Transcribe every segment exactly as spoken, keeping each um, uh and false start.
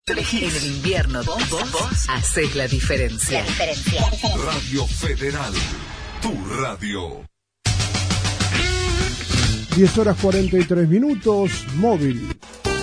Elegís. En el invierno vos, vos, vos haces la diferencia. La diferencia. Radio Federal, tu radio. diez horas cuarenta y tres minutos, móvil.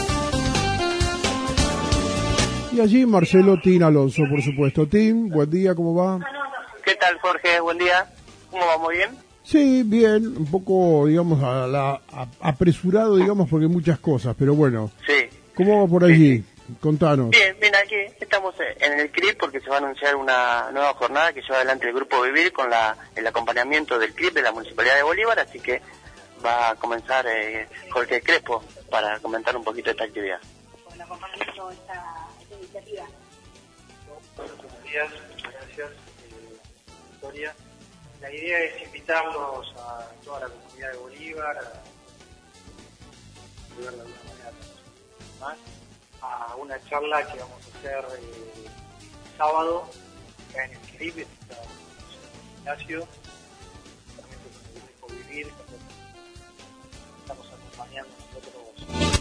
Y allí Marcelo Tin Alonso, por supuesto. Tin, buen día, ¿cómo va? ¿Qué tal, Jorge? Buen día. ¿Cómo va? ¿Muy bien? Sí, bien, un poco, digamos, a la, a, apresurado, digamos, porque muchas cosas, pero bueno. Sí. ¿Cómo va por allí? Contanos. Bien, bien, aquí estamos en el C R I P porque se va a anunciar una nueva jornada que lleva adelante el Grupo Vivir con la, el acompañamiento del C R I P de la Municipalidad de Bolívar, así que va a comenzar eh, Jorge Crespo para comentar un poquito esta actividad. Con acompañamiento esta, esta iniciativa. Buenos días, muchas gracias, eh, Victoria. La idea es invitarlos a toda la comunidad de Bolívar, a, de alguna manera más, a una charla que vamos a hacer eh, sábado, acá en el C R I P, en el gimnasio, justamente con el Grupo Vivir, estamos acompañando nosotros.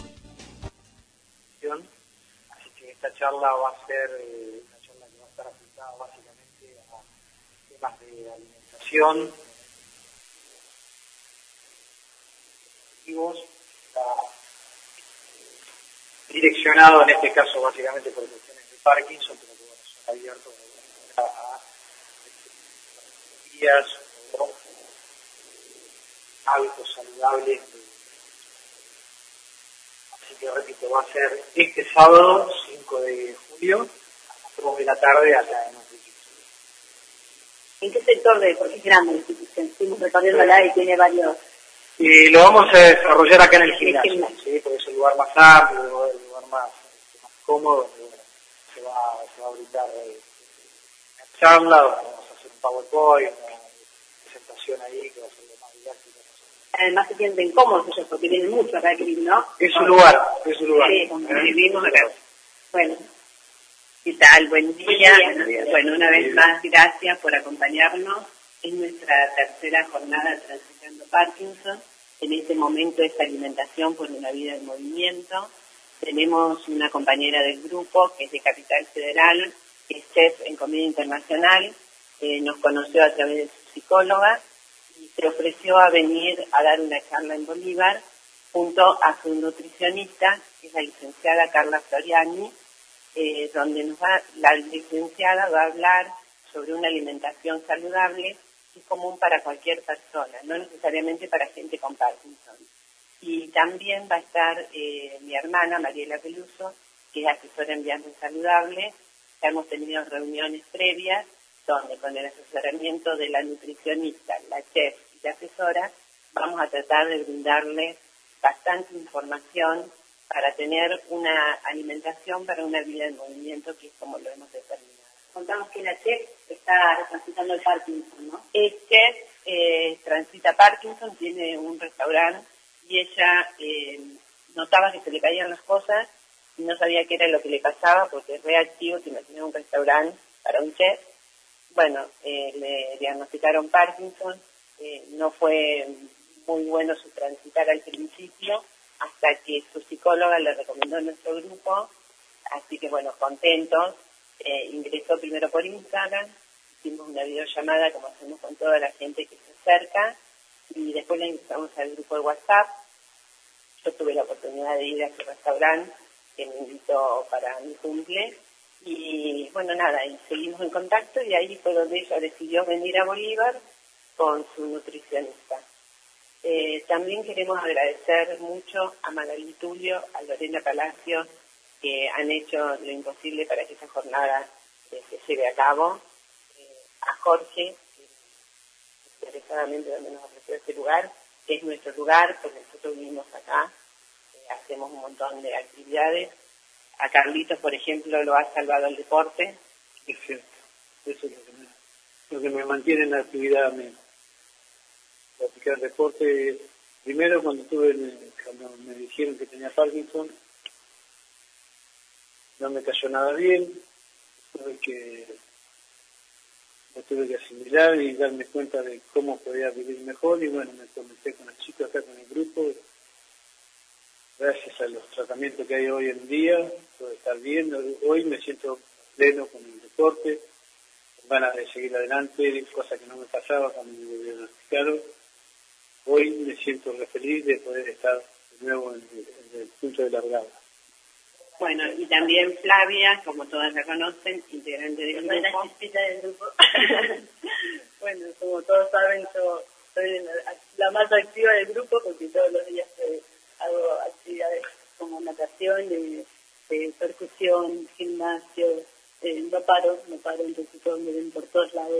Así que esta charla va a ser eh, una charla que va a estar aplicada básicamente a temas de alimentación, está direccionado en este caso básicamente por cuestiones de Parkinson, pero que bueno, son abiertos a, a días o hábitos saludables. Así que repito, va a ser este sábado, cinco de julio, a las dos de la tarde acá en nuestro instituto. ¿En qué sector de? Porque es grande la institución, estuvimos recorriéndola y tiene varios... Y lo vamos a desarrollar acá en el gimnasio, el gimnasio. ¿sí? Porque es el lugar más amplio, el lugar, el lugar más, este, más cómodo, donde bueno, se, va, se va a brindar eh, una charla, donde vamos a hacer un PowerPoint, una presentación ahí que va a ser lo más didáctico. Además se sienten cómodos ellos porque tienen mucho acá aquí, ¿no? Es su lugar, es su lugar. Sí, como vivimos acá. Bueno. ¿Qué tal? Buen día. Buen día. Bueno, una vez más, gracias por acompañarnos. Es nuestra tercera jornada Transitando Parkinson. En este momento es alimentación por una vida en movimiento. Tenemos una compañera del grupo que es de Capital Federal, que es chef en comida internacional. Eh, nos conoció a través de su psicóloga y se ofreció a venir a dar una charla en Bolívar junto a su nutricionista, que es la licenciada Carla Floriani, eh, donde nos va, la licenciada va a hablar sobre una alimentación saludable que es común para cualquier persona, no necesariamente para gente con Parkinson. Y también va a estar eh, mi hermana, Mariela Peluso, que es asesora en viajes saludables. Ya hemos tenido reuniones previas donde con el asesoramiento de la nutricionista, la chef y la asesora, vamos a tratar de brindarles bastante información para tener una alimentación para una vida en movimiento, que es como lo hemos determinado. Contamos que la chef está transitando el Parkinson, ¿no? Es chef, eh, transita Parkinson, tiene un restaurante y ella eh, notaba que se le caían las cosas y no sabía qué era lo que le pasaba porque es reactivo, que tenía un restaurante para un chef. Bueno, eh, le diagnosticaron Parkinson, eh, no fue muy bueno su transitar al principio, hasta que su psicóloga le recomendó nuestro grupo, así que bueno, contentos, eh, ingresó primero por Instagram, hicimos una videollamada como hacemos con toda la gente que se acerca, y después la invitamos al grupo de WhatsApp. Yo tuve la oportunidad de ir a su restaurante, que me invitó para mi cumple, y bueno, nada, y seguimos en contacto, y ahí fue donde ella decidió venir a Bolívar con su nutricionista. Eh, también queremos agradecer mucho a Magali Tulio, a Lorena Palacio, que han hecho lo imposible para que esta jornada eh, se lleve a cabo, eh, a Jorge, que interesadamente también nos ofreció este lugar, que es nuestro lugar, porque nosotros vivimos acá, eh, hacemos un montón de actividades. A Carlitos, por ejemplo, lo ha salvado el deporte. Es cierto, eso es lo que me, lo que me mantiene en la actividad. Me, practicar deporte, primero cuando tuve, cuando me dijeron que tenía Parkinson, no me cayó nada bien, tuve que, lo tuve que asimilar y darme cuenta de cómo podía vivir mejor, y bueno, me conecté con las chicas acá con el grupo, gracias a los tratamientos que hay hoy en día, puedo estar bien. Hoy me siento pleno con el deporte, con ganas de seguir adelante, cosa que no me pasaba cuando me diagnosticaron. Hoy me siento re feliz de poder estar de nuevo en el, en el punto de largada. Bueno, y también Flavia, como todas la conocen, integrante del grupo. La chispita del grupo. Bueno, como todos saben, yo soy la, la más activa del grupo porque todos los días eh, hago actividades como natación, de, de percusión, gimnasio, eh, no paro, no paro, entonces todos me ven por todos lados.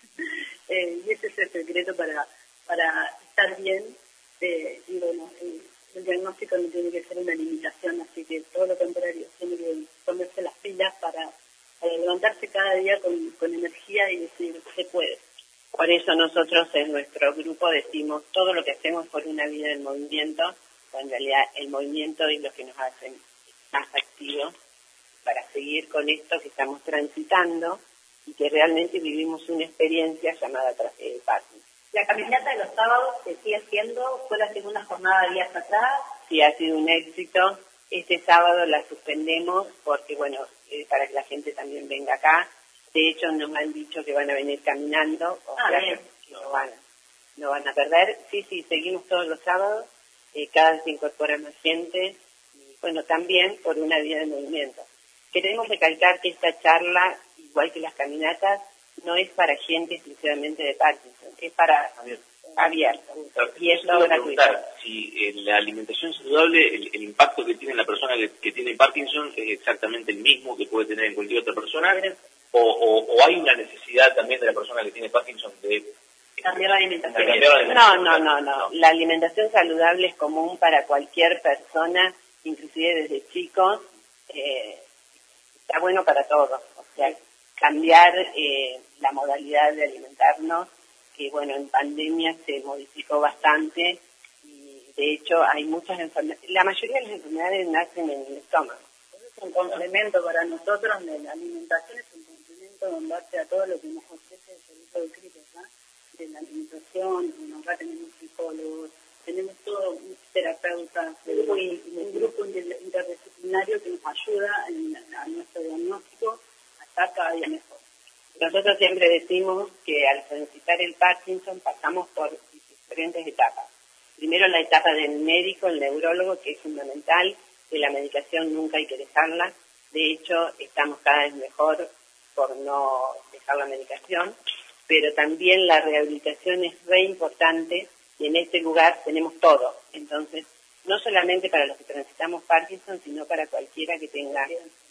eh, y ese es el secreto para, para estar bien. Eh, y bueno, eh, el diagnóstico no tiene que ser una limitación, así que todo lo contrario, tiene que ponerse las pilas para, para levantarse cada día con, con energía y decir, se puede. Por eso nosotros en nuestro grupo decimos todo lo que hacemos por una vida en movimiento, en realidad el movimiento es lo que nos hace más activos para seguir con esto que estamos transitando y que realmente vivimos una experiencia llamada eh, Parkinson. La caminata de los sábados se sigue haciendo, fue la segunda jornada de días atrás. Sí, ha sido un éxito. Este sábado la suspendemos porque, bueno, eh, para que la gente también venga acá. De hecho, nos han dicho que van a venir caminando, o ah, sea, bien. que no van, no van a perder. Sí, sí, seguimos todos los sábados, eh, cada vez se incorpora más gente, y, bueno, también por una vida de movimiento. Queremos recalcar que esta charla, igual que las caminatas, no es para gente exclusivamente de Parkinson, es para abierto. abierto. Y es todo gratuito. Si eh, la alimentación saludable, el, el impacto que tiene en la persona que, que tiene Parkinson es exactamente el mismo que puede tener en cualquier otra persona, o, o, o hay una necesidad también de la persona que tiene Parkinson de cambiar la alimentación. de cambiar la alimentación. No, no, no, no. La alimentación saludable es común para cualquier persona, inclusive desde chicos, eh, está bueno para todos. O sea, cambiar eh, la modalidad de alimentarnos, que bueno, en pandemia se modificó bastante y de hecho hay muchas enfermedades, la mayoría de las enfermedades nacen en el estómago. Es un complemento para nosotros, la alimentación es un complemento en base a todo lo que nos ofrece el servicio de CRIP, ¿verdad? De la alimentación, bueno, acá tenemos psicólogos, tenemos todo un terapeuta, un, un grupo interdisciplinario que nos ayuda en, a nuestro diagnóstico a estar cada día mejor. Nosotros siempre decimos que al transitar el Parkinson pasamos por diferentes etapas. Primero la etapa del médico, el neurólogo, que es fundamental, que la medicación nunca hay que dejarla. De hecho, estamos cada vez mejor por no dejar la medicación, pero también la rehabilitación es re importante y en este lugar tenemos todo. Entonces, no solamente para los que transitamos Parkinson, sino para cualquiera que tenga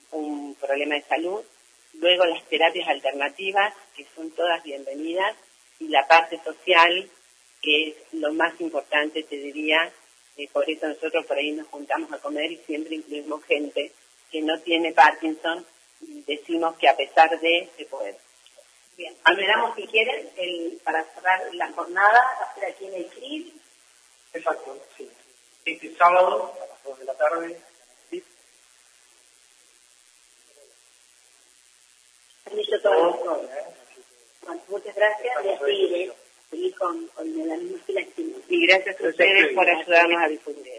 un problema de salud. Luego las terapias alternativas, que son todas bienvenidas, y la parte social, que es lo más importante, te diría, eh, por eso nosotros por ahí nos juntamos a comer y siempre incluimos gente que no tiene Parkinson y decimos que a pesar de, se puede. Bien, esperamos si quieren, el, para cerrar la jornada, va a ser aquí en el C R I B. Exacto, sí. Este sábado, a las dos de la tarde, ¿sí? Dicho todo. Bueno, muchas gracias y así seguir con, con la misma fila que hicimos. Y gracias a ustedes por ayudarnos a difundir.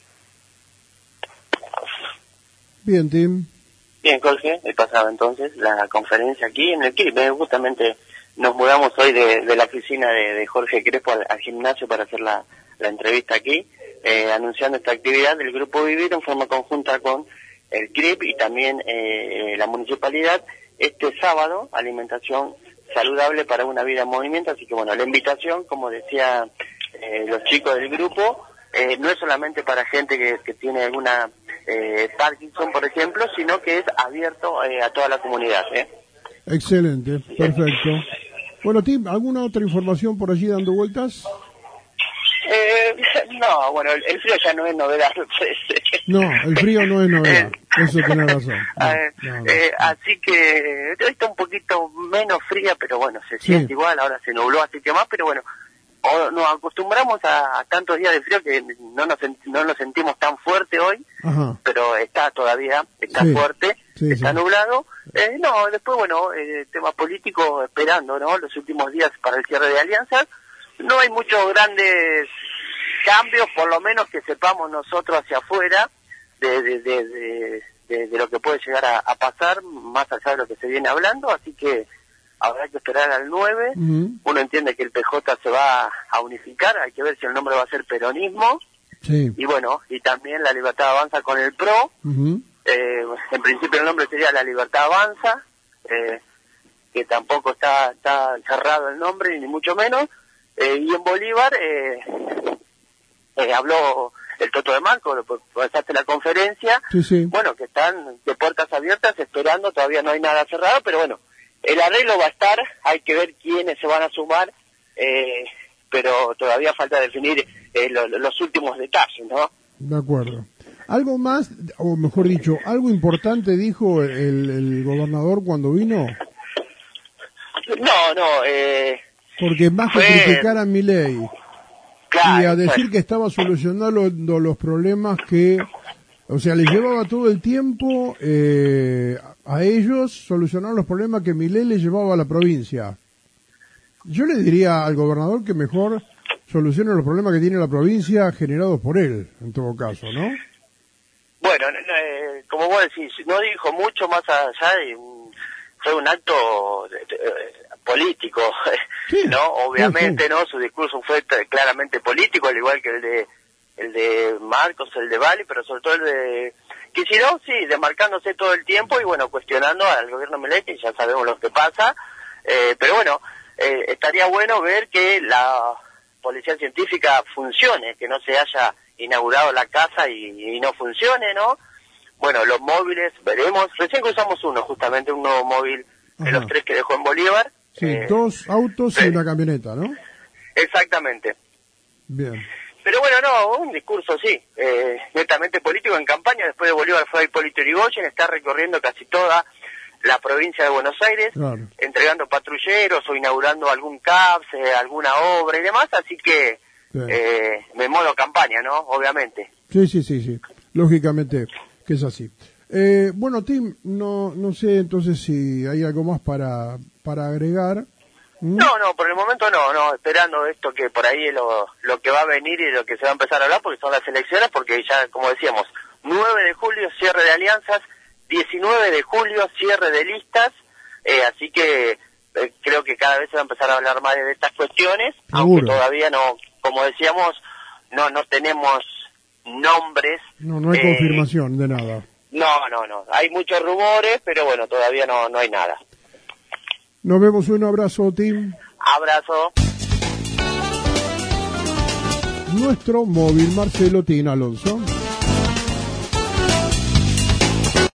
Bien, Tim. Bien, Jorge, he pasado entonces la conferencia aquí en el C R I B. Justamente nos mudamos hoy de, de la oficina de, de Jorge Crespo al, al gimnasio para hacer la, la entrevista aquí, eh, anunciando esta actividad del Grupo Vivir en forma conjunta con el C R I B y también eh, la municipalidad. Este sábado, alimentación saludable para una vida en movimiento, así que bueno, la invitación, como decía eh, los chicos del grupo, eh, no es solamente para gente que, que tiene alguna eh, Parkinson, por ejemplo, sino que es abierto eh, a toda la comunidad. ¿eh? Excelente, perfecto. Bueno, Tim, ¿alguna otra información por allí dando vueltas? Eh, no, bueno, el, el frío ya no es novedad. No, el frío no es novedad, eso tiene razón. No, eh, no, no, eh, no. Así que hoy está un poquito menos fría, pero bueno, se siente Sí. igual, ahora se nubló, así que más, pero bueno, o, nos acostumbramos a, a tantos días de frío que no nos, sent- no nos sentimos tan fuerte hoy, Ajá, pero está todavía, está Sí, fuerte, sí, está sí. nublado. Eh, no, después, bueno, eh, tema político, esperando, ¿no? Los últimos días para el cierre de alianzas. No hay muchos grandes cambios, por lo menos que sepamos nosotros hacia afuera, de, de, de, de, de, de lo que puede llegar a, a pasar, más allá de lo que se viene hablando, así que habrá que esperar al nueve. Uh-huh. Uno entiende que el P J se va a unificar, hay que ver si el nombre va a ser peronismo. Sí. Y bueno, y también La Libertad Avanza con el PRO. Uh-huh. Eh, en principio el nombre sería La Libertad Avanza, eh, que tampoco está, está cerrado el nombre, ni mucho menos. Eh, y en Bolívar eh, eh, habló el Toto de Marco, pasaste la conferencia. Sí, sí. Bueno, que están de puertas abiertas esperando, todavía no hay nada cerrado, pero bueno, el arreglo va a estar, hay que ver quiénes se van a sumar, eh, pero todavía falta definir eh, lo, los últimos detalles, ¿no? De acuerdo. ¿Algo más, o mejor dicho, algo importante dijo el, el gobernador cuando vino? No, no. Eh, Porque más que fue... criticar a Milei claro, y a decir claro. que estaba solucionando los problemas que, o sea, les llevaba todo el tiempo eh, a ellos solucionar los problemas que Milei le llevaba a la provincia. Yo le diría al gobernador que mejor solucione los problemas que tiene la provincia generados por él, en todo caso, ¿no? Bueno, eh, como vos decís, no dijo mucho más allá de un, fue un acto de, de, político, sí, ¿no? Obviamente, sí, sí. ¿no? Su discurso fue claramente político, al igual que el de el de Marcos, el de Bali, pero sobre todo el de Kicillof, sí, demarcándose todo el tiempo y bueno, cuestionando al gobierno Milei, que ya sabemos lo que pasa, eh, pero bueno, eh, estaría bueno ver que la policía científica funcione, que no se haya inaugurado la casa y, y no funcione, ¿no? Bueno, los móviles, veremos. Recién cruzamos uno, justamente, un nuevo móvil de Ajá. los tres que dejó en Bolívar. Sí, eh, dos autos sí. y una camioneta, ¿no? Exactamente. Bien. Pero bueno, no, un discurso, sí, eh, netamente político en campaña. Después de Bolívar fue Hipólito Yrigoyen, está recorriendo casi toda la provincia de Buenos Aires, claro. entregando patrulleros o inaugurando algún C A P S, eh, alguna obra y demás, así que eh, en modo campaña, ¿no? Obviamente. Sí, sí, sí, sí, lógicamente que es así. Eh, bueno, Tim, no no sé entonces si hay algo más para para agregar. ¿Mm? No, no, por el momento no, no, esperando esto que por ahí es lo, lo que va a venir y lo que se va a empezar a hablar, porque son las elecciones, porque ya, como decíamos, nueve de julio cierre de alianzas, diecinueve de julio cierre de listas, eh, así que eh, creo que cada vez se va a empezar a hablar más de estas cuestiones, Seguro. aunque todavía no, como decíamos, no no tenemos nombres. No, no hay eh, confirmación de nada. No, no, no, hay muchos rumores, pero bueno, todavía no no hay nada. Nos vemos, un abrazo, Tim. Abrazo. Nuestro móvil, Marcelo Tin Alonso.